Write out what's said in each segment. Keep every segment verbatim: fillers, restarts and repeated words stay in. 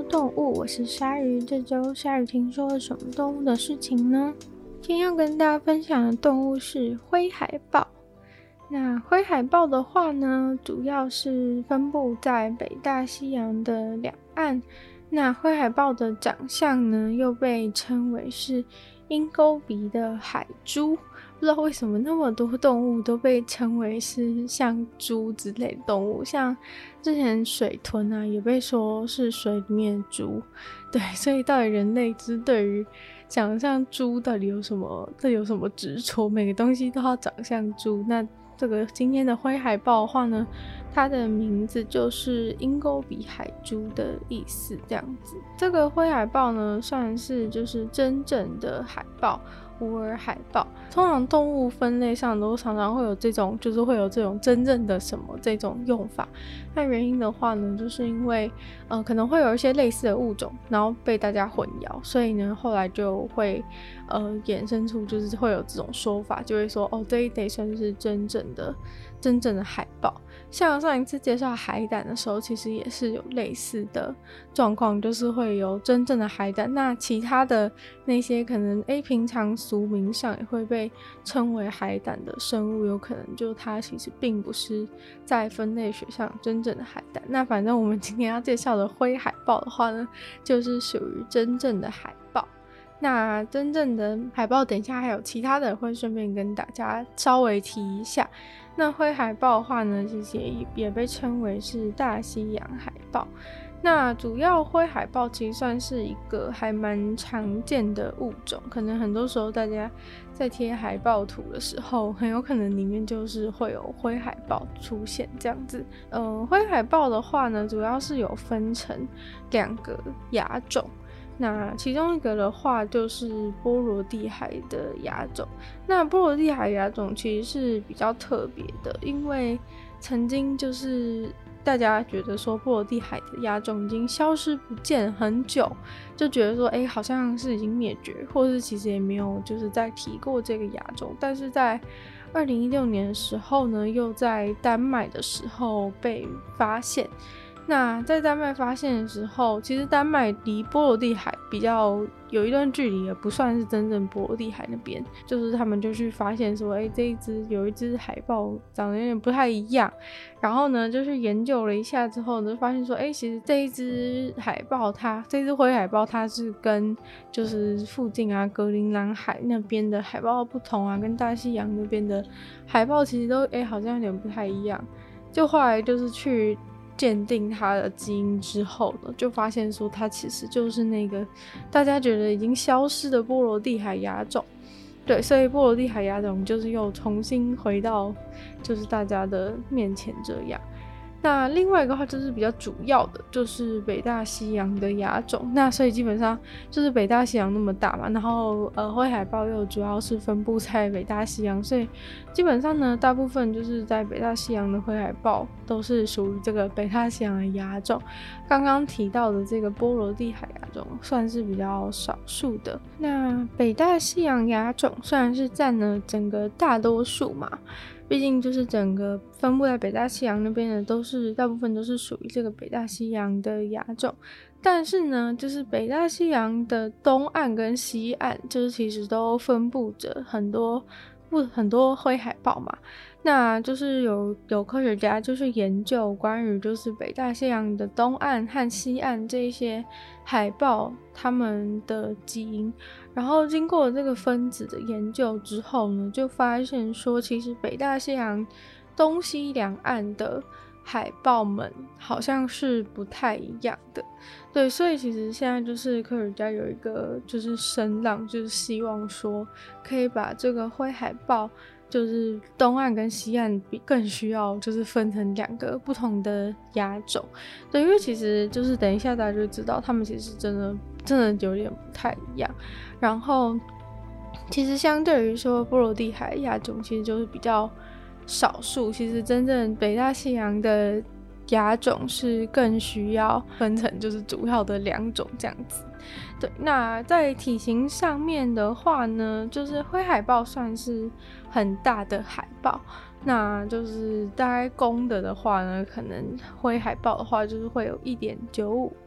动物，我是鲨鱼。这周鲨鱼听说了什么动物的事情呢？今天要跟大家分享的动物是灰海豹。那灰海豹的话呢，主要是分布在北大西洋的两岸。那灰海豹的长相呢，又被称为是鹰钩鼻的海猪。不知道为什么那么多动物都被称为是像猪之类的动物，像之前水豚啊也被说是水里面的猪。对，所以到底人类就是对于长像猪到底有什么这有什么执着，每个东西都要长像猪。那这个今天的灰海豹的话呢，它的名字就是鹰钩鼻海猪的意思，这样子。这个灰海豹呢，算是就是真正的海豹，无耳海豹。通常动物分类上都常常会有这种，就是会有这种真正的什么这种用法。那原因的话呢，就是因为呃可能会有一些类似的物种，然后被大家混淆，所以呢后来就会呃衍生出就是会有这种说法，就会说哦这一得算是真正的真正的海豹。像上一次介绍海胆的时候，其实也是有类似的状况，就是会有真正的海胆。那其他的那些可能诶平常俗名上也会被称为海胆的生物，有可能就它其实并不是在分类学上真正的海胆。那反正我们今天要介绍的灰海豹的话呢，就是属于真正的海豹。那真正的海豹等一下还有其他的会顺便跟大家稍微提一下。那灰海豹的话呢，其实 也, 也被称为是大西洋海豹。那主要灰海豹其实算是一个还蛮常见的物种，可能很多时候大家在贴海豹图的时候，很有可能里面就是会有灰海豹出现这样子。呃，灰海豹的话呢，主要是有分成两个亚种。那其中一个的话就是波罗的海的亚种。那波罗的海亚种其实是比较特别的，因为曾经就是大家觉得说波罗的海的亚种已经消失不见很久，就觉得说哎、欸，好像是已经灭绝，或是其实也没有就是在提过这个亚种。但是在二零一六年的时候呢，又在丹麦的时候被发现。那在丹麦发现的时候，其实丹麦离波罗的海比较有一段距离，也不算是真正波罗的海那边，就是他们就去发现说，哎，这一只有一只海豹长得有点不太一样，然后呢，就去研究了一下之后，就发现说，哎，其实这一只海豹它，这只灰海豹它是跟就是附近啊格陵兰海那边的海豹不同啊，跟大西洋那边的海豹其实都哎好像有点不太一样，就后来就是去鉴定它的基因之后呢，就发现说它其实就是那个大家觉得已经消失的波罗的海亚种。对，所以波罗的海亚种就是又重新回到就是大家的面前这样。那另外一个话就是比较主要的就是北大西洋的亚种。那所以基本上就是北大西洋那么大嘛，然后呃灰海豹又主要是分布在北大西洋，所以基本上呢大部分就是在北大西洋的灰海豹都是属于这个北大西洋的亚种。刚刚提到的这个波罗的海亚种算是比较少数的。那北大西洋亚种虽然是占了整个大多数嘛，毕竟就是整个分布在北大西洋那边的都是大部分都是属于这个北大西洋的亚种，但是呢就是北大西洋的东岸跟西岸就是其实都分布着很多不很多灰海豹嘛。那就是有有科学家就是研究关于就是北大西洋的东岸和西岸这些海豹它们的基因，然后经过这个分子的研究之后呢，就发现说其实北大西洋东西两岸的海豹们好像是不太一样的。对，所以其实现在就是科学家有一个就是声浪，就是希望说可以把这个灰海豹就是东岸跟西岸比更需要就是分成两个不同的亚种。对，因为其实就是等一下大家就知道他们其实真的真的有点不太一样。然后其实相对于说波罗的海亚种其实就是比较少数，其实真正北大西洋的亚种是更需要分成就是主要的两种这样子。对，那在体型上面的话呢，就是灰海豹算是很大的海豹，那就是大概公的的话呢，可能灰海豹的话就是会有 一点九五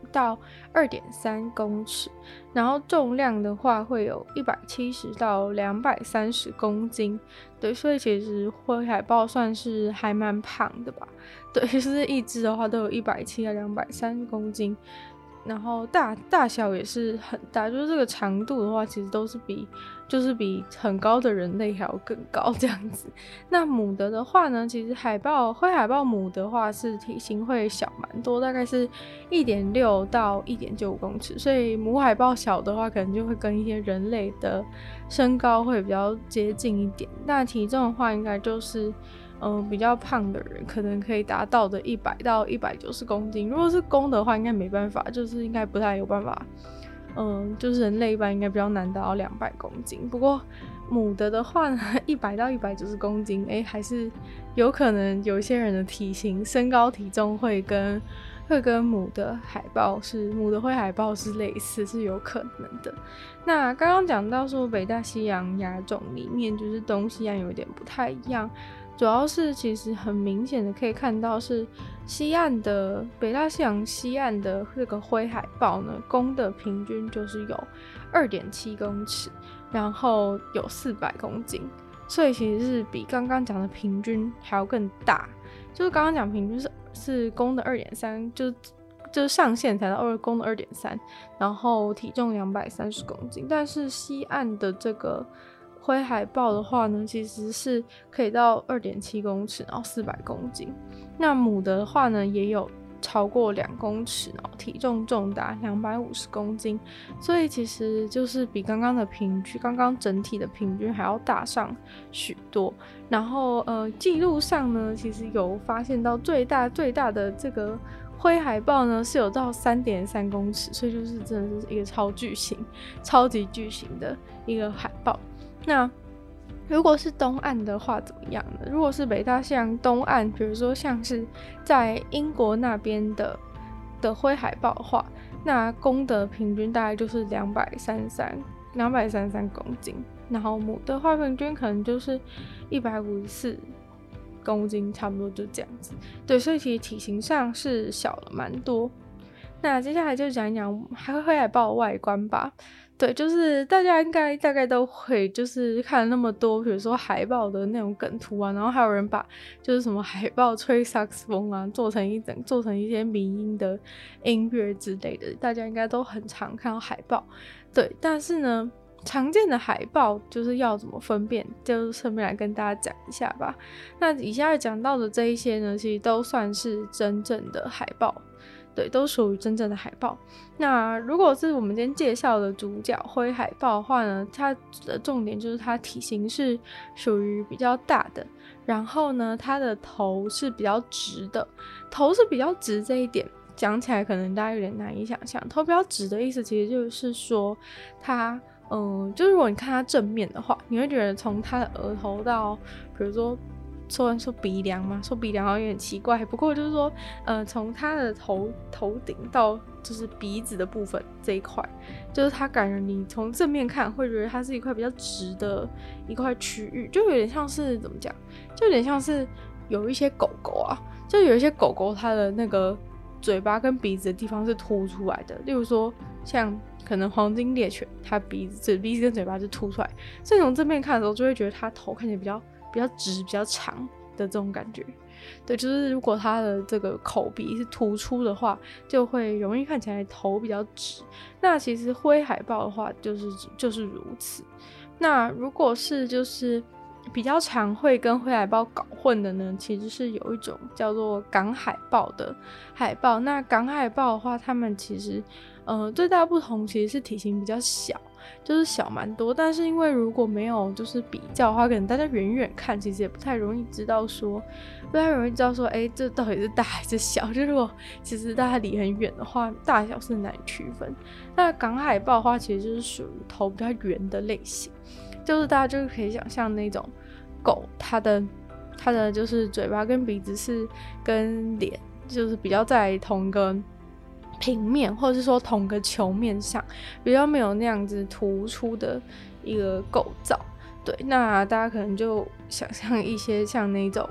到二点三公尺，然后重量的话会有一百七十到两百三十公斤。对，所以其实灰海豹算是还蛮胖的吧。对，就是一只的话都有一百七到两百三十公斤。然后大大小也是很大，就是这个长度的话，其实都是比就是比很高的人类还要更高这样子。那母的的话呢，其实海豹灰海豹母的话是体型会小蛮多，大概是 一点六到一点九五公尺，所以母海豹小的话，可能就会跟一些人类的身高会比较接近一点。那体重的话，应该就是嗯、呃，比较胖的人可能可以达到的一百到一百九十公斤。如果是公的话，应该没办法，就是应该不太有办法。嗯、呃，就是人类一般应该比较难达到两百公斤。不过母的的话呢，一百到一百九十公斤，哎，还是有可能有一些人的体型、身高、体重会跟会跟母的海豹是母的灰海豹是类似，是有可能的。那刚刚讲到说北大西洋亚种里面，就是东西岸有点不太一样。主要是其实很明显的可以看到是西岸的北大西洋西岸的这个灰海豹呢，公的平均就是有 二点七公尺，然后有四百公斤，所以其实是比刚刚讲的平均还要更大。就是刚刚讲平均是是公的 二点三， 就就是上限才到二公的 二点三， 然后体重两百三十公斤，但是西岸的这个灰海豹的话呢，其实是可以到 二点七公尺，然后四百公斤。那母的话呢，也有超过两公尺，然后体重重达两百五十公斤，所以其实就是比刚刚的平均，刚刚整体的平均还要大上许多。然后呃，记录上呢，其实有发现到最大最大的这个灰海豹呢是有到 三点三公尺，所以就是真的是一个超巨型、超级巨型的一个海豹。那如果是东岸的话怎么样呢？如果是北大西洋东岸，比如说像是在英国那边的的灰海豹的话，那公的平均大概就是两百三十三公斤，然后母的话平均可能就是一百五十四公斤，差不多就这样子。对，所以其实体型上是小了蛮多。那接下来就讲一讲灰海豹的外观吧。对，就是大家应该大概都会就是看了那么多，比如说海豹的那种梗图啊，然后还有人把就是什么海豹吹萨克斯风啊，做成一整做成一些迷因的音乐之类的，大家应该都很常看到海豹。对，但是呢，常见的海豹就是要怎么分辨，就顺便来跟大家讲一下吧。那以下讲到的这一些呢，其实都算是真正的海豹。对，都属于真正的海豹。那如果是我们今天介绍的主角灰海豹的话呢，它的重点就是它体型是属于比较大的，然后呢，它的头是比较直的，头是比较直这一点讲起来可能大家有点难以想象。头比较直的意思其实就是说它，嗯，就是如果你看它正面的话，你会觉得从它的额头到，比如说。说说鼻梁嘛，说鼻梁好像有点奇怪，不过就是说，呃，从它的头头顶到就是鼻子的部分这一块，就是它感觉你从正面看会觉得它是一块比较直的一块区域，就有点像是怎么讲，就有点像是有一些狗狗啊，就有一些狗狗它的那个嘴巴跟鼻子的地方是凸出来的，例如说像可能黄金猎犬，它鼻子鼻子跟嘴巴是凸出来，所以从正面看的时候就会觉得它头看起来比较。比较直比较长的这种感觉。对，就是如果它的这个口鼻是突出的话，就会容易看起来头比较直。那其实灰海豹的话就是就是如此。那如果是就是比较常会跟灰海豹搞混的呢，其实是有一种叫做港海豹的海豹。那港海豹的话，它们其实呃最大不同其实是体型比较小，就是小蛮多。但是因为如果没有就是比较的话，可能大家远远看其实也不太容易知道说，不太容易知道说，哎，这到底是大还是小？就如果其实大家离很远的话，大小是难以区分。那港海豹的话，其实就是属于头比较圆的类型。就是大家就可以想象那种狗，它的它的就是嘴巴跟鼻子是跟脸就是比较在同个平面，或者是说同个球面上，比较没有那样子突出的一个构造。对，那大家可能就想象一些像那种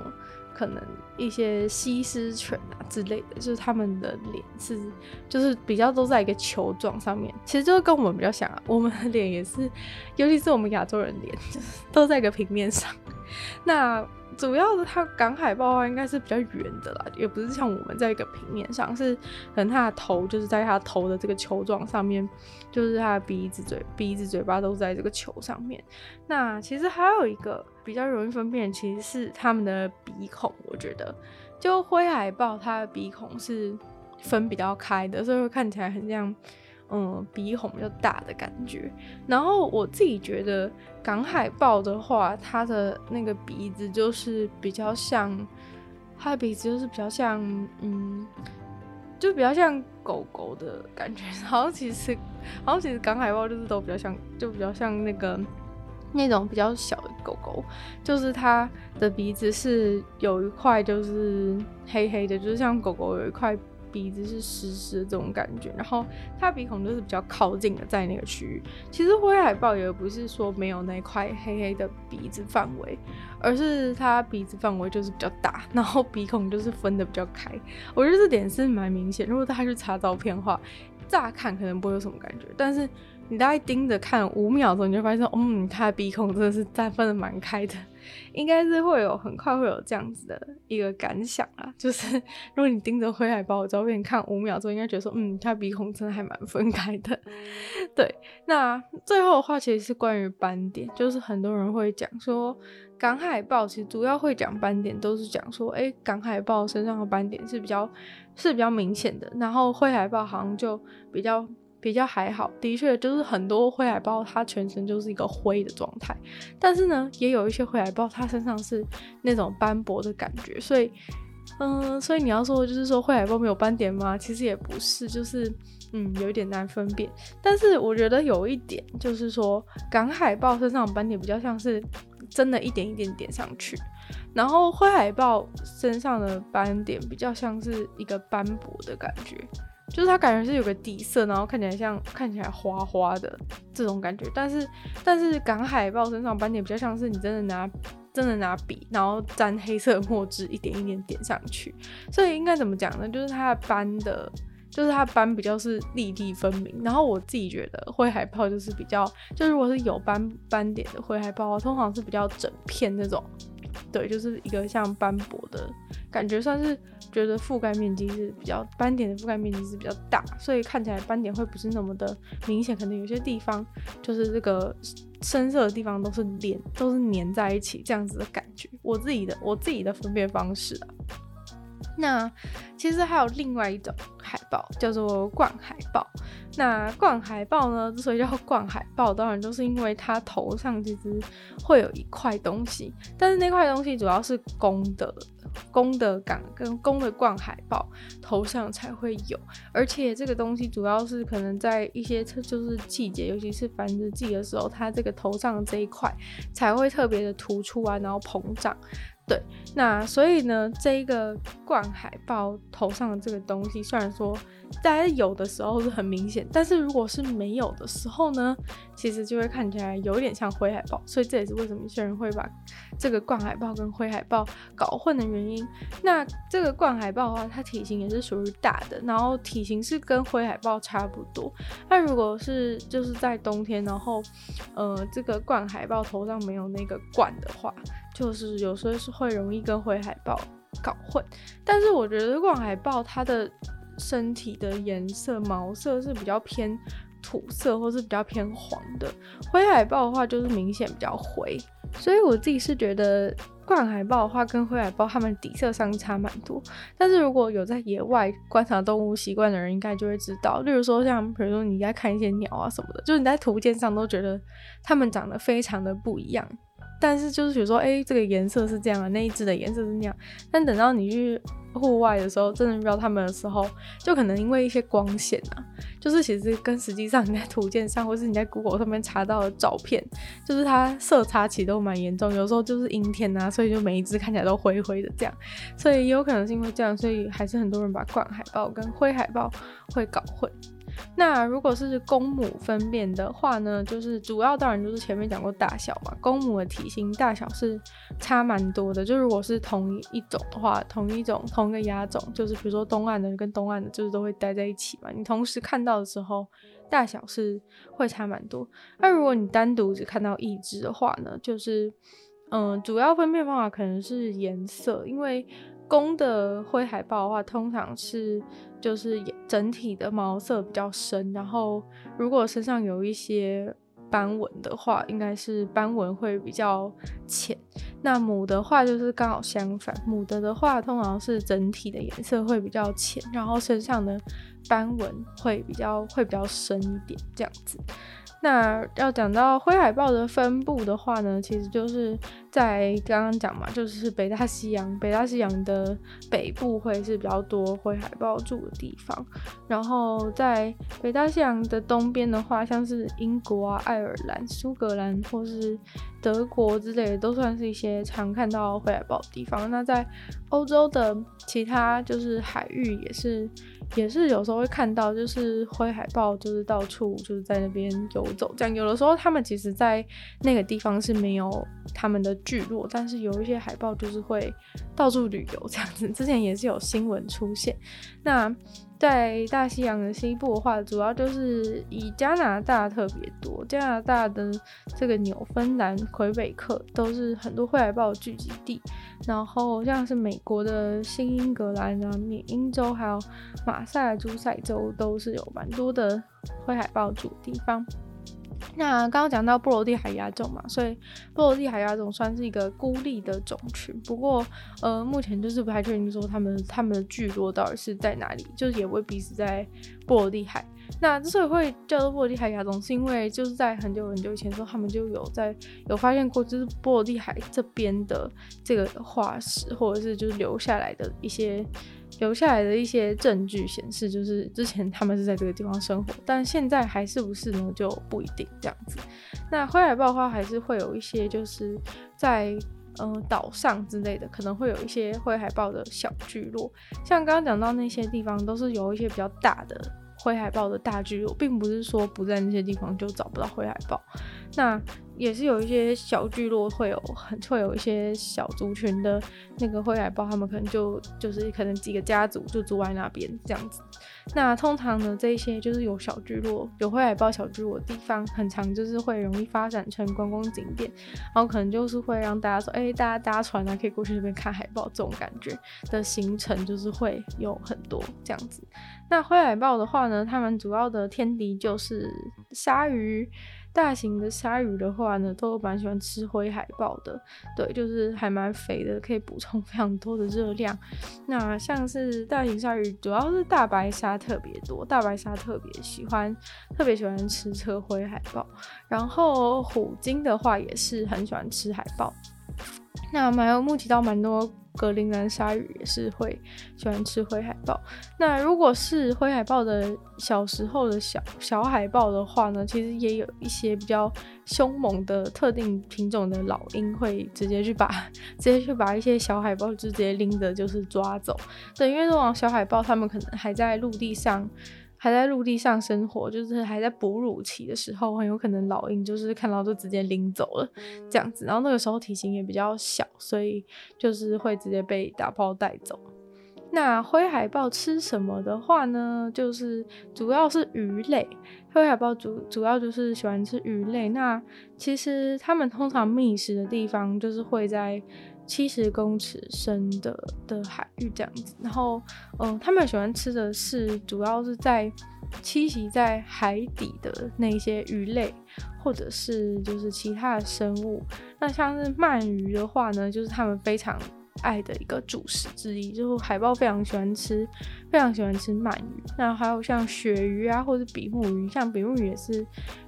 可能一些西施犬啊之类的，就是他们的脸是就是比较都在一个球状上面，其实就是跟我们比较像啊，我们的脸也是，尤其是我们亚洲人脸，就是都在一个平面上。那主要的它港海豹的话应该是比较圆的啦，也不是像我们在一个平面上，是可能它的头就是在它头的这个球状上面，就是它的鼻子嘴鼻子嘴巴都在这个球上面。那其实还有一个比较容易分辨，其实是它们的鼻孔，我觉得就灰海豹它的鼻孔是分比较开的，所以会看起来很像嗯，鼻孔比较大的感觉。然后我自己觉得港海豹的话，它的那个鼻子就是比较像，它的鼻子就是比较像，嗯，就比较像狗狗的感觉。好像其实，好像其实港海豹就是都比较像，就比较像那个那种比较小的狗狗，就是它的鼻子是有一块就是黑黑的，就是像狗狗有一块鼻子是湿湿的这种感觉，然后它鼻孔就是比较靠近的在那个区域。其实灰海豹也不是说没有那块黑黑的鼻子范围，而是它鼻子范围就是比较大，然后鼻孔就是分的比较开。我觉得这点是蛮明显，如果大家去查照片的话，乍看可能不会有什么感觉，但是你大概盯着看五秒钟，你就发现嗯，它的鼻孔真的是分的蛮开的，应该是会有很快会有这样子的一个感想啦。就是如果你盯着灰海豹的照片看五秒钟，应该觉得说嗯，它鼻孔真的还蛮分开的。对，那最后的话其实是关于斑点，就是很多人会讲说港海豹其实主要会讲斑点都是讲说哎，港海豹身上的斑点是比较是比较明显的，然后灰海豹好像就比较比较还好。的确就是很多灰海豹它全身就是一个灰的状态，但是呢也有一些灰海豹它身上是那种斑驳的感觉，所以嗯，所以你要说就是说灰海豹没有斑点吗？其实也不是，就是嗯有一点难分辨。但是我觉得有一点就是说港海豹身上的斑点比较像是真的一点一点点上去，然后灰海豹身上的斑点比较像是一个斑驳的感觉，就是它感觉是有个底色，然后看起来像看起来花花的这种感觉。但是但是港海豹身上斑点比较像是你真的拿真的拿笔然后沾黑色墨汁一点一点点上去，所以应该怎么讲呢，就是它的斑的就是它斑比较是粒粒分明。然后我自己觉得灰海豹就是比较，就如果是有斑斑点的灰海豹通常是比较整片那种，对，就是一个像斑驳的感觉，算是觉得覆盖面积是比较斑点的覆盖面积是比较大，所以看起来斑点会不是那么的明显，可能有些地方就是这个深色的地方都是连都是粘在一起这样子的感觉，我自己的我自己的分辨方式啊。那其实还有另外一种海豹叫做冠海豹。那冠海豹呢之所以叫冠海豹，当然就是因为它头上其实会有一块东西，但是那块东西主要是公的公的港跟公的冠海豹头上才会有，而且这个东西主要是可能在一些就是季节，尤其是繁殖季的时候，它这个头上的这一块才会特别的突出啊，然后膨胀。对，那所以呢，这一个冠海豹头上的这个东西，虽然说在有的时候是很明显，但是如果是没有的时候呢，其实就会看起来有点像灰海豹，所以这也是为什么一些人会把这个冠海豹跟灰海豹搞混的原因。那这个冠海豹的话，它体型也是属于大的，然后体型是跟灰海豹差不多。那如果是就是在冬天，然后呃这个冠海豹头上没有那个冠的话，就是有时候是会容易跟灰海豹搞混。但是我觉得冠海豹它的身体的颜色毛色是比较偏土色或是比较偏黄的，灰海豹的话就是明显比较灰，所以我自己是觉得冠海豹的话跟灰海豹它们底色上差蛮多。但是如果有在野外观察动物习惯的人应该就会知道，例如说像比如说你在看一些鸟啊什么的，就是你在图鉴上都觉得它们长得非常的不一样，但是就是比如说哎，这个颜色是这样啊，那一只的颜色是那样，但等到你去户外的时候真的遇到它们的时候，就可能因为一些光线啊，就是其实跟实际上你在图鉴上或是你在 Google 上面查到的照片，就是它色差其实都蛮严重，有时候就是阴天啊，所以就每一只看起来都灰灰的这样，所以也有可能是因为这样，所以还是很多人把冠海豹跟灰海豹会搞混。 那如果是公母分辨的话呢，就是主要当然就是前面讲过大小嘛，公母的体型大小是差蛮多的。就如果是同一种的话，同一种同一个亚种，就是比如说东岸的跟东岸的，就是都会待在一起嘛，你同时看到的时候大小是会差蛮多。那如果你单独只看到一只的话呢，就是嗯，主要分辨方法可能是颜色，因为公的灰海豹的话，通常是就是整体的毛色比较深，然后如果身上有一些斑纹的话，应该是斑纹会比较浅。那母的话就是刚好相反，母的的话通常是整体的颜色会比较浅，然后身上的斑纹会比较会比较深一点这样子。那要讲到灰海豹的分布的话呢，其实就是在刚刚讲嘛，就是北大西洋，北大西洋的北部会是比较多灰海豹住的地方，然后在北大西洋的东边的话，像是英国啊、爱尔兰、苏格兰或是德国之类的，都算是一些常看到灰海豹的地方。那在欧洲的其他就是海域也是也是有时候会看到，就是灰海豹就是到处就是在那边游走这样。有的时候他们其实在那个地方是没有他们的聚落，但是有一些海豹就是会到处旅游这样子，之前也是有新闻出现。那在大西洋的西部的话，主要就是以加拿大特别多，加拿大的这个纽芬兰、魁北克都是很多灰海豹的聚集地，然后像是美国的新英格兰啊、缅因州还有马萨诸塞州都是有蛮多的灰海豹住的地方。那刚刚讲到波罗的海亚种嘛，所以波罗的海亚种算是一个孤立的种群，不过呃，目前就是不太确定说他们他们的聚落到底是在哪里，就是也未必是在波罗的海。那之所以会叫做波罗的海亚种，是因为就是在很久很久以前的时候，他们就有在有发现过，就是波罗的海这边的这个化石，或者是就是留下来的一些留下来的一些证据显示，就是之前他们是在这个地方生活，但现在还是不是呢，就不一定这样子。那灰海豹的话，还是会有一些就是在呃岛上之类的，可能会有一些灰海豹的小聚落，像刚刚讲到那些地方，都是有一些比较大的灰海豹的大聚落，并不是说不在那些地方就找不到灰海豹。那也是有一些小聚落会有很会有一些小族群的那个灰海豹，他们可能就就是可能几个家族就住在那边这样子。那通常呢，这一些就是有小聚落、有灰海豹小聚落的地方，很常就是会容易发展成观光景点，然后可能就是会让大家说，哎、欸，大家搭船啊，可以过去那边看海豹这种感觉的行程，就是会有很多这样子。那灰海豹的话呢，它们主要的天敌就是鲨鱼。大型的鲨鱼的话呢，都蛮喜欢吃灰海豹的，对，就是还蛮肥的，可以补充非常多的热量。那像是大型鲨鱼，主要是大白鲨特别多，大白鲨特别喜欢，特别喜欢吃这个灰海豹。然后虎鲸的话也是很喜欢吃海豹。那蛮有目击到蛮多格陵兰鲨鱼也是会喜欢吃灰海豹。那如果是灰海豹的小时候的小小海豹的话呢，其实也有一些比较凶猛的特定品种的老鹰会直接去把直接去把一些小海豹就直接拎着就是抓走。对，因为这种小海豹它们可能还在陆地上。还在陆地上生活，就是还在哺乳期的时候，很有可能老鹰就是看到就直接拎走了这样子，然后那个时候体型也比较小，所以就是会直接被打包带走。那灰海豹吃什么的话呢，就是主要是鱼类，灰海豹 主, 主要就是喜欢吃鱼类。那其实他们通常觅食的地方就是会在七十公尺深的的海域这样子，然后嗯，他们喜欢吃的是主要是在栖息在海底的那些鱼类，或者是就是其他的生物。那像是鳗鱼的话呢，就是他们非常爱的一个主食之一，就是海豹非常喜欢吃，非常喜欢吃鳗鱼。那还有像鳕鱼啊，或者比目鱼，像比目鱼也是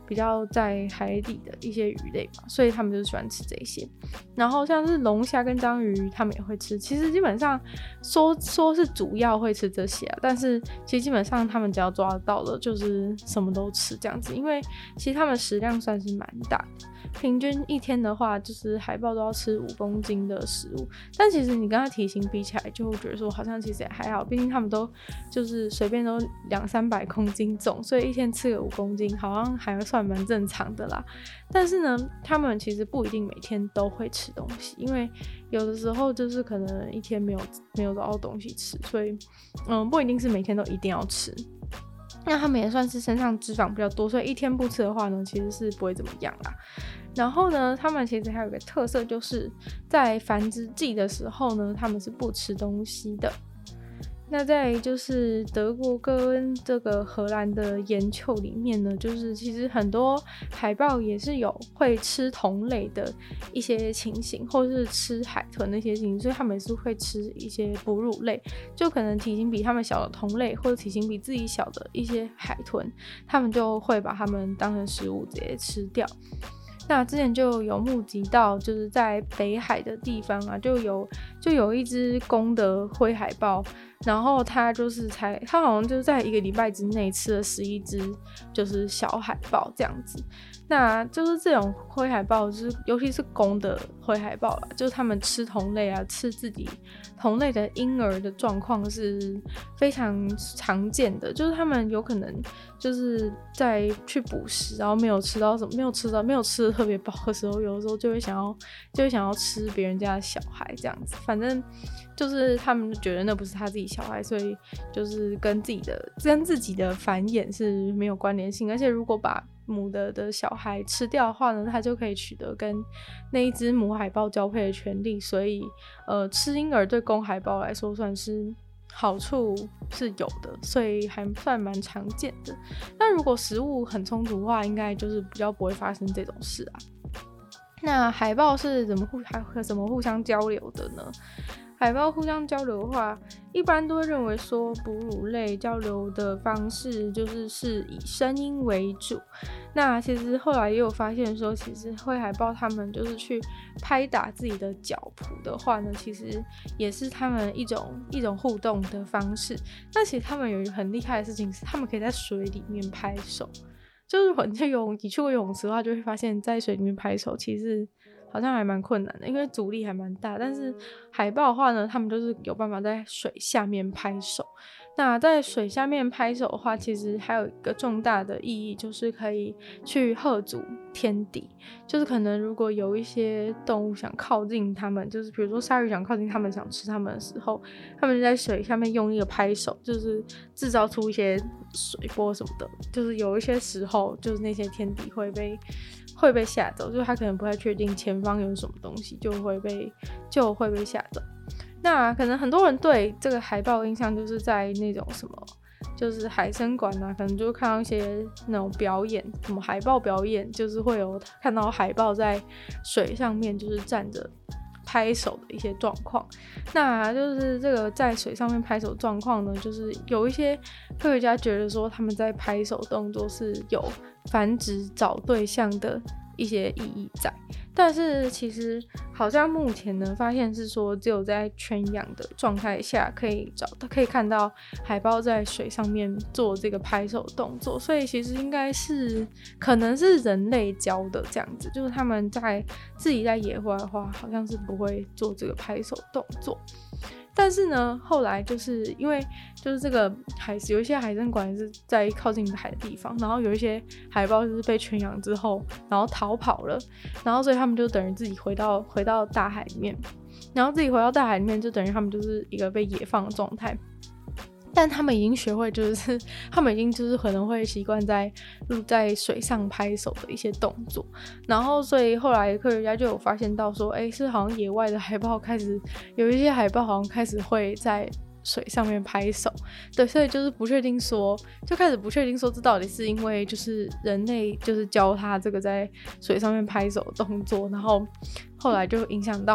比较在海底的一些鱼类嘛，所以他们就喜欢吃这些。然后像是龙虾跟章鱼他们也会吃，其实基本上说说是主要会吃这些啊，但是其实基本上他们只要抓得到的就是什么都吃这样子，因为其实他们食量算是蛮大的，平均一天的话就是海豹都要吃五公斤的食物，但其实你跟它体型比起来就会觉得说好像其实也还好，毕竟他们都就是随便都两三百公斤重，所以一天吃个五公斤好像还算蛮正常的啦。但是呢他们其实不一定每天都会吃东西，因为有的时候就是可能一天没有没有找到东西吃，所以嗯不一定是每天都一定要吃。那他们也算是身上脂肪比较多，所以一天不吃的话呢其实是不会怎么样啦。然后呢他们其实还有一个特色，就是在繁殖季的时候呢他们是不吃东西的。那在就是德国跟这个荷兰的研究里面呢，就是其实很多海豹也是有会吃同类的一些情形，或是吃海豚那些情形，所以他们也是会吃一些哺乳类，就可能体型比他们小的同类，或者体型比自己小的一些海豚，他们就会把它们当成食物直接吃掉。那之前就有目击到，就是在北海的地方啊，就有就有一只公的灰海豹，然后它就是才它好像就是在一个礼拜之内吃了十一只就是小海豹这样子。那就是这种灰海豹，就是尤其是公的灰海豹啦，就是他们吃同类啊，吃自己同类的婴儿的状况是非常常见的，就是他们有可能就是在去捕食，然后没有吃到什么，没有吃到没有吃的特别饱的时候，有的时候就会想要就会想要吃别人家的小孩这样子，反正就是他们就觉得那不是他自己小孩，所以就是跟自己的跟自己的繁衍是没有关联性，而且如果把母的的小孩吃掉的话呢，他就可以取得跟那一只母海豹交配的权利，所以呃，吃婴儿对公海豹来说算是好处是有的，所以还算蛮常见的。但如果食物很充足的话，应该就是比较不会发生这种事啊。那海豹是怎么互还怎么互相交流的呢？海豹互相交流的话，一般都会认为说哺乳类交流的方式就是是以声音为主。那其实后来也有发现说，其实灰海豹他们就是去拍打自己的脚蹼的话呢，其实也是他们一种一种互动的方式。那其实他们有一个很厉害的事情是，他们可以在水里面拍手。就是你去游泳，你去过游泳池的话，就会发现在水里面拍手其实好像还蛮困难的，因为阻力还蛮大。但是海豹的话呢，他们就是有办法在水下面拍手。那在水下面拍手的话，其实还有一个重大的意义，就是可以去嚇阻天敌。就是可能如果有一些动物想靠近他们，就是比如说鲨鱼想靠近他们，想吃他们的时候，他们就在水下面用一个拍手，就是制造出一些水波什么的。就是有一些时候，就是那些天敌会被会被吓走，就是他可能不太确定前方有什么东西，就会被就会被吓走。那可能很多人对这个海豹的印象就是在那种什么，就是海参馆啊，可能就看到一些那种表演，什么海豹表演，就是会有看到海豹在水上面就是站着拍手的一些状况。那就是这个在水上面拍手状况呢，就是有一些科学家觉得说他们在拍手动作是有繁殖找对象的一些意义在，但是其实好像目前呢发现是说只有在圈养的状态下可以找到可以看到海豹在水上面做这个拍手动作，所以其实应该是可能是人类教的这样子，就是他们在自己在野外的话好像是不会做这个拍手动作。但是呢后来就是因为就是这个海有一些海参馆是在靠近海的地方，然后有一些海豹就是被圈养之后然后逃跑了，然后所以他们就等于自己回到回到大海里面，然后自己回到大海里面就等于他们就是一个被野放的状态。但他们已经学会，就是他们已经就是可能会习惯在在水上拍手的一些动作，然后所以后来科学家就有发现到说，哎，是好像野外的海豹开始有一些海豹好像开始会在水上面拍手，对，所以就是不确定说，就开始不确定说这到底是因为就是人类就是教他这个在水上面拍手的动作，然后后来就影响到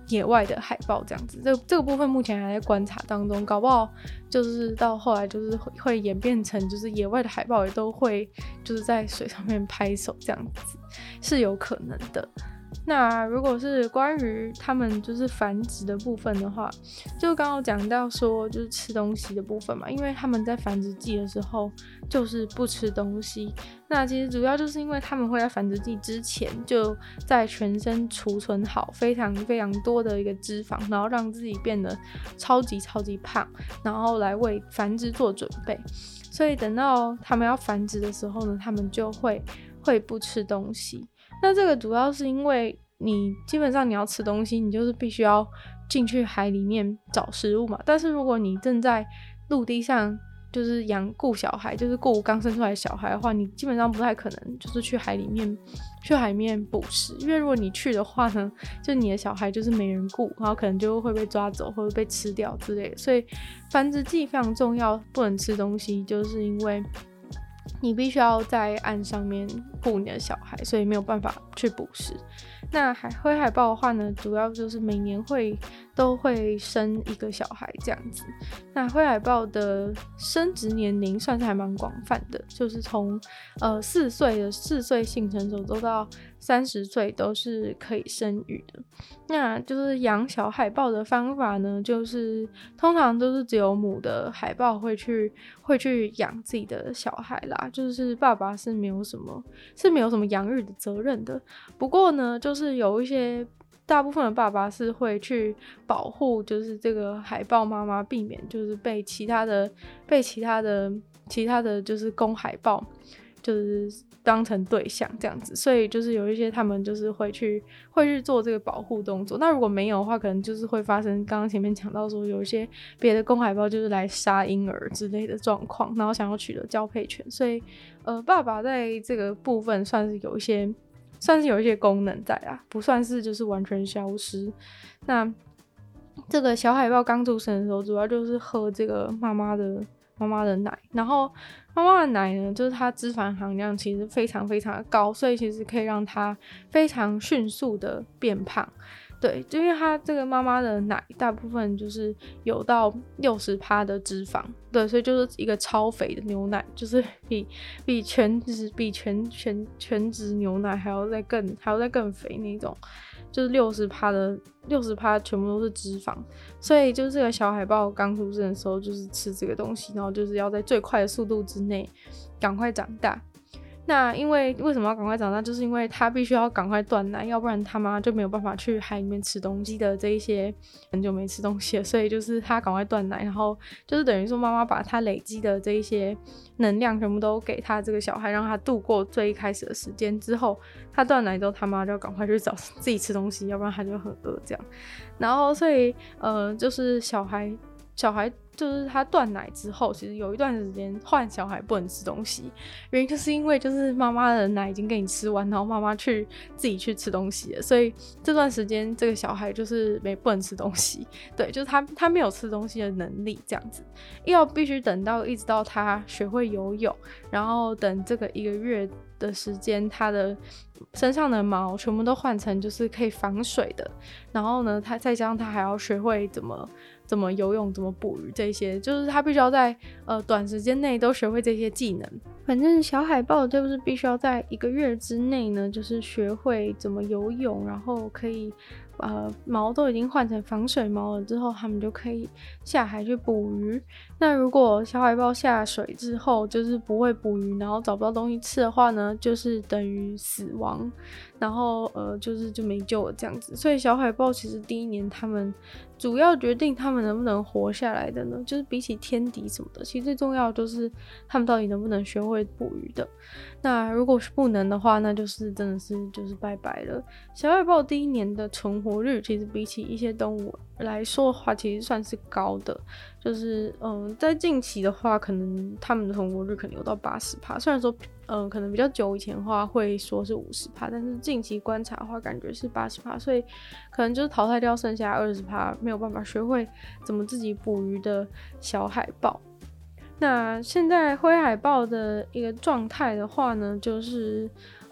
野外的海豹这样子。这这个部分目前还在观察当中，搞不好就是到后来就是会会演变成就是野外的海豹也都会就是在水上面拍手这样子，是有可能的。那如果是关于他们就是繁殖的部分的话，就刚刚讲到说就是吃东西的部分嘛，因为他们在繁殖季的时候就是不吃东西，那其实主要就是因为他们会在繁殖季之前就在全身储存好非常非常多的一个脂肪，然后让自己变得超级超级胖，然后来为繁殖做准备。所以等到他们要繁殖的时候呢，他们就会会不吃东西。那这个主要是因为你基本上你要吃东西，你就是必须要进去海里面找食物嘛。但是如果你正在陆地上就是养顾小孩，就是顾刚生出来的小孩的话，你基本上不太可能就是去海里面去海里面捕食，因为如果你去的话呢，就你的小孩就是没人顾，然后可能就会被抓走或者被吃掉之类的。所以繁殖季非常重要，不能吃东西，就是因为你必须要在岸上面顾你的小孩，所以没有办法去捕食。那海灰海豹的话呢，主要就是每年会都会生一个小孩这样子。那灰海豹的生殖年龄算是还蛮广泛的，就是从呃四岁的四岁性成熟走到三十岁都是可以生育的。那就是养小海豹的方法呢，就是通常都是只有母的海豹会去会去养自己的小孩啦，就是爸爸是没有什么是没有什么养育的责任的。不过呢，就是有一些大部分的爸爸是会去保护，就是这个海豹妈妈，避免就是被其他的被其他的其他的就是公海豹就是当成对象这样子，所以就是有一些他们就是会去会去做这个保护动作。那如果没有的话，可能就是会发生刚刚前面讲到说有一些别的公海豹就是来杀婴儿之类的状况，然后想要取得交配权，所以呃，爸爸在这个部分算是有一些算是有一些功能在啦，不算是就是完全消失。那这个小海豹刚出生的时候，主要就是喝这个妈妈的妈妈的奶，然后妈妈的奶呢，就是它脂肪含量其实非常非常的高，所以其实可以让它非常迅速的变胖。对，就因为它这个妈妈的奶大部分就是有到 百分之六十 的脂肪，对，所以就是一个超肥的牛奶，就是比比全脂比全全全脂牛奶还要再更还要再更肥那种，就是 百分之六十 的 百分之六十 全部都是脂肪。所以就是这个小海豹刚出生的时候就是吃这个东西，然后就是要在最快的速度之内赶快长大。那因为为什么要赶快长大，就是因为他必须要赶快断奶，要不然他妈就没有办法去海里面吃东西的这一些很久没吃东西了，所以就是他赶快断奶，然后就是等于说妈妈把他累积的这一些能量全部都给他这个小孩，让他度过最一开始的时间之后，他断奶之后他妈就要赶快去找自己吃东西，要不然他就很饿这样。然后所以呃就是小孩小孩就是他断奶之后，其实有一段时间换小孩不能吃东西，原因就是因为就是妈妈的奶已经给你吃完，然后妈妈去自己去吃东西了，所以这段时间这个小孩就是没不能吃东西，对，就是他他没有吃东西的能力这样子，要必须等到一直到他学会游泳，然后等这个一个月的时间，他的身上的毛全部都换成就是可以防水的，然后呢，他再加上他还要学会怎么怎么游泳、怎么捕鱼，这些就是他必须要在呃短时间内都学会这些技能。反正小海豹就是必须要在一个月之内呢，就是学会怎么游泳，然后可以呃毛都已经换成防水毛了之后，他们就可以下海去捕鱼。那如果小海豹下水之后就是不会捕鱼，然后找不到东西吃的话呢，就是等于死亡，然后呃就是就没救了这样子。所以小海豹其实第一年他们主要决定他们能不能活下来的呢，就是比起天敌什么的，其实最重要的就是他们到底能不能学会捕鱼的。那如果是不能的话，那就是真的是就是拜拜了。小海豹第一年的存活率其实比起一些动物来说的话，其实算是高的。就是嗯、呃，在近期的话，可能他们的存活率可能有到 百分之八十，虽然说嗯、呃，可能比较久以前的话会说是 百分之五十，但是近期观察的话感觉是 百分之八十，所以可能就是淘汰掉剩下 百分之二十 没有办法学会怎么自己捕鱼的小海豹。那现在灰海豹的一个状态的话呢，就是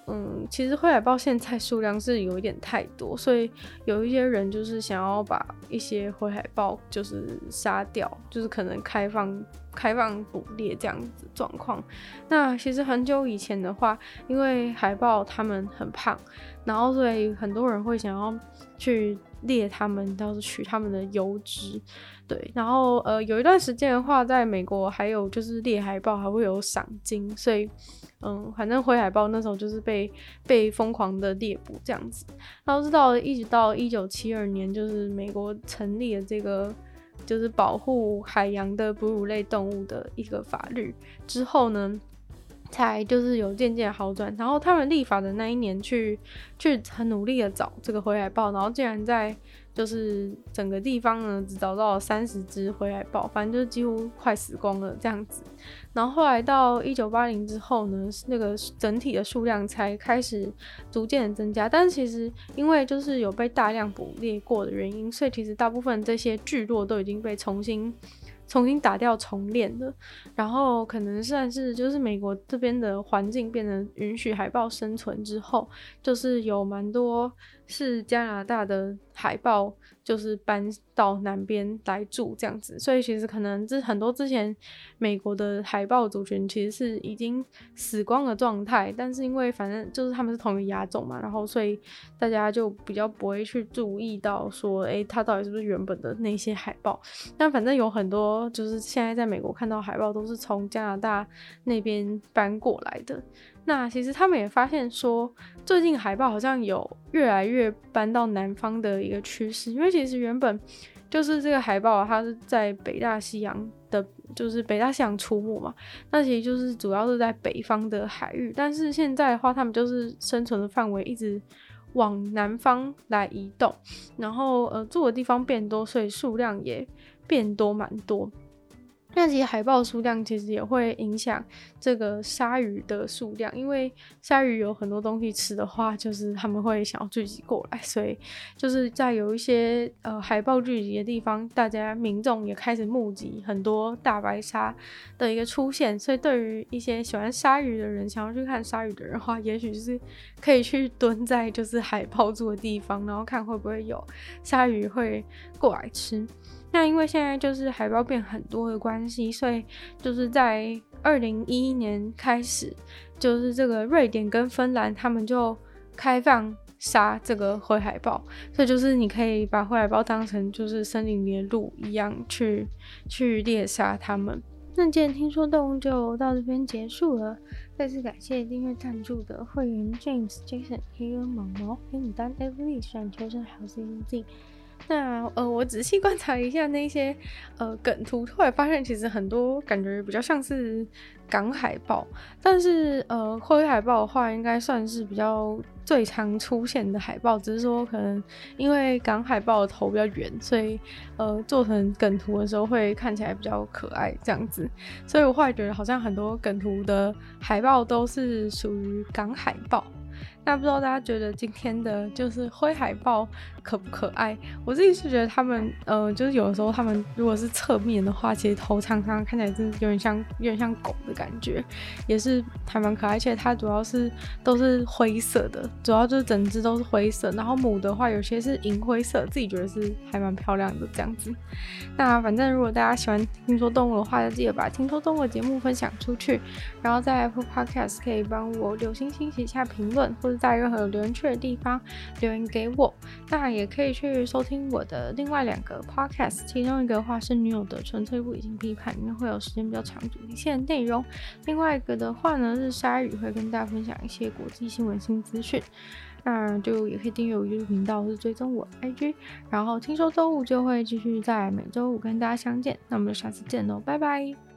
嗯，其实灰海豹现在数量是有一点太多，所以有一些人就是想要把一些灰海豹就是杀掉，就是可能开放开放捕猎这样子状况。那其实很久以前的话，因为海豹它们很胖，然后所以很多人会想要去猎它们，到是取它们的油脂。对，然后呃有一段时间的话，在美国还有就是猎海豹还会有赏金，所以嗯，反正灰海豹那时候就是被被疯狂的猎捕这样子。然后直到一直到一九七二年，就是美国成立了这个就是保护海洋的哺乳类动物的一个法律之后呢，才就是有渐渐好转。然后他们立法的那一年去去很努力的找这个灰海豹，然后竟然在就是整个地方呢只找到了三十只灰海豹，反正就是几乎快死光了这样子。然后后来到一九八零之后呢，那个整体的数量才开始逐渐的增加。但是其实因为就是有被大量捕猎过的原因，所以其实大部分这些聚落都已经被重新重新打掉重练了。然后可能算是就是美国这边的环境变得允许海豹生存之后，就是有蛮多是加拿大的海豹就是搬到南边来住这样子。所以其实可能这很多之前美国的海豹族群其实是已经死光的状态，但是因为反正就是他们是同一个亚种嘛，然后所以大家就比较不会去注意到说诶它到底是不是原本的那些海豹。但反正有很多就是现在在美国看到海豹都是从加拿大那边搬过来的。那其实他们也发现说，最近海豹好像有越来越搬到南方的一个趋势，因为其实原本就是这个海豹它是在北大西洋的，就是北大西洋出没嘛，那其实就是主要是在北方的海域。但是现在的话，他们就是生存的范围一直往南方来移动，然后呃住的地方变多，所以数量也变多蛮多。那其实海豹数量其实也会影响这个鲨鱼的数量，因为鲨鱼有很多东西吃的话，就是他们会想要聚集过来，所以就是在有一些呃海豹聚集的地方，大家民众也开始目击很多大白鲨的一个出现。所以对于一些喜欢鲨鱼的人，想要去看鲨鱼的人的话，也许就是可以去蹲在就是海豹住的地方，然后看会不会有鲨鱼会过来吃。那因为现在就是海豹变很多的关系，所以就是在二零一一年开始，就是这个瑞典跟芬兰他们就开放杀这个灰海豹，所以就是你可以把灰海豹当成就是森林里的鹿一样去去猎杀它们。那今天听说动物就到这边结束了，再次感谢订阅赞助的会员 James、Jason、黑人毛毛、黑牡丹、Everly、闪求生还有 C N Z。那呃，我仔细观察一下那些呃梗图，后来发现其实很多感觉比较像是港海豹，但是呃灰海豹的话，应该算是比较最常出现的海豹，只是说可能因为港海豹的头比较圆，所以呃做成梗图的时候会看起来比较可爱这样子。所以我后来觉得好像很多梗图的海豹都是属于港海豹。那不知道大家觉得今天的就是灰海豹可不可爱？我自己是觉得他们呃，就是有的时候他们如果是侧面的话，其实头常常看起来真的有点像有点像狗的感觉，也是还蛮可爱。而且它主要是都是灰色的，主要就是整只都是灰色，然后母的话有些是银灰色，自己觉得是还蛮漂亮的这样子。那反正如果大家喜欢听说动物的话，就记得把听说动物的节目分享出去，然后在 Apple Podcast 可以帮我留星星、写下评论，或者在任何有留言区的地方留言给我。那也可以去收听我的另外两个 podcast， 其中一个的话是女友的纯粹不理性批判，里面会有时间比较长主题性的内容，另外一个的话呢是鲨鱼，会跟大家分享一些国际新闻新资讯。那就也可以订阅我 YouTube 频道或是追踪我 I G， 然后听说动物就会继续在每周五跟大家相见，那我们就下次见咯，拜拜。